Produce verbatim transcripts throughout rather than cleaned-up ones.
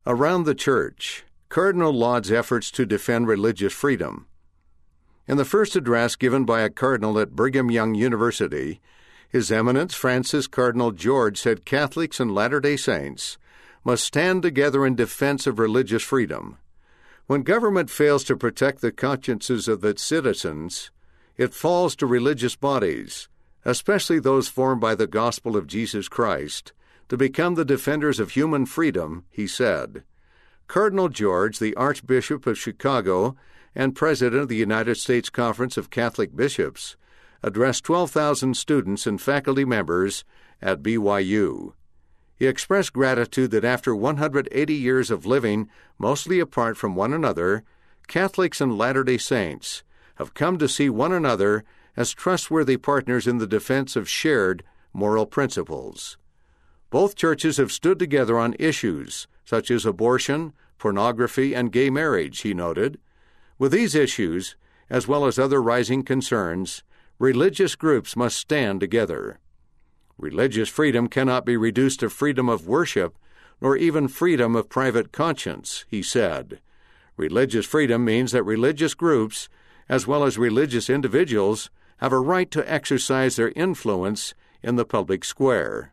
Around the Church, Cardinal Laud's efforts to defend religious freedom. In the first address given by a cardinal at Brigham Young University, His Eminence Francis Cardinal George said Catholics and Latter-day Saints must stand together in defense of religious freedom. When government fails to protect the consciences of its citizens, it falls to religious bodies, especially those formed by the gospel of Jesus Christ, to become the defenders of human freedom, he said. Cardinal George, the Archbishop of Chicago and President of the United States Conference of Catholic Bishops, addressed twelve thousand students and faculty members at B Y U. He expressed gratitude that after one hundred eighty years of living mostly apart from one another, Catholics and Latter-day Saints have come to see one another as trustworthy partners in the defense of shared moral principles. Both churches have stood together on issues such as abortion, pornography, and gay marriage, he noted. With these issues, as well as other rising concerns, religious groups must stand together. Religious freedom cannot be reduced to freedom of worship, nor even freedom of private conscience, he said. Religious freedom means that religious groups, as well as religious individuals, have a right to exercise their influence in the public square.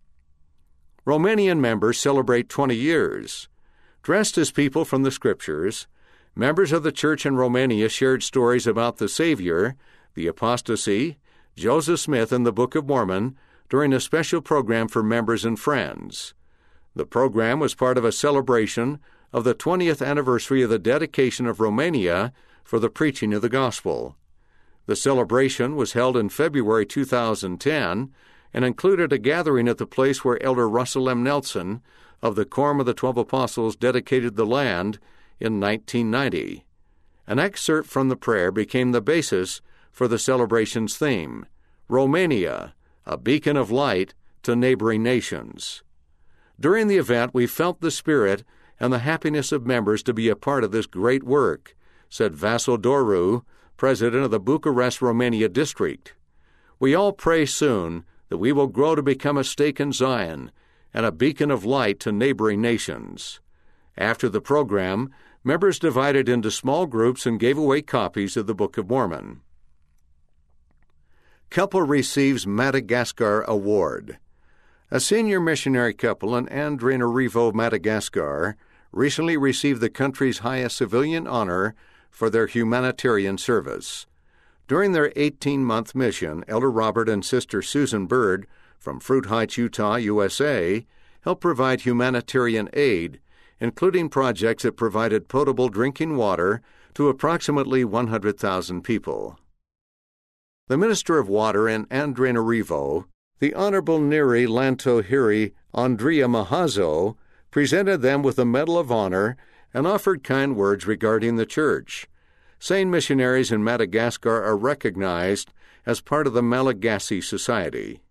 Romanian members celebrate twenty years. Dressed as people from the Scriptures, members of the church in Romania shared stories about the Savior, the apostasy, Joseph Smith, and the Book of Mormon during a special program for members and friends. The program was part of a celebration of the twentieth anniversary of the dedication of Romania for the preaching of the gospel. The celebration was held in February two thousand ten and included a gathering at the place where Elder Russell M. Nelson of the Quorum of the Twelve Apostles dedicated the land in nineteen ninety. An excerpt from the prayer became the basis for the celebration's theme, Romania, a beacon of light to neighboring nations. During the event, we felt the spirit and the happiness of members to be a part of this great work, said Vasil Doru, president of the Bucharest, Romania district. We all pray soon that we will grow to become a stake in Zion and a beacon of light to neighboring nations. After the program, members divided into small groups and gave away copies of the Book of Mormon. Couple receives Madagascar Award. A senior missionary couple in Antananarivo, Madagascar, recently received the country's highest civilian honor for their humanitarian service. During their eighteen-month mission, Elder Robert and Sister Susan Bird from Fruit Heights, Utah, U S A, helped provide humanitarian aid, including projects that provided potable drinking water to approximately one hundred thousand people. The Minister of Water in Antananarivo, the Honorable Neri Lantohiri Andrea Mahazo, presented them with a Medal of Honor and offered kind words regarding the church. Sane missionaries in Madagascar are recognized as part of the Malagasy Society.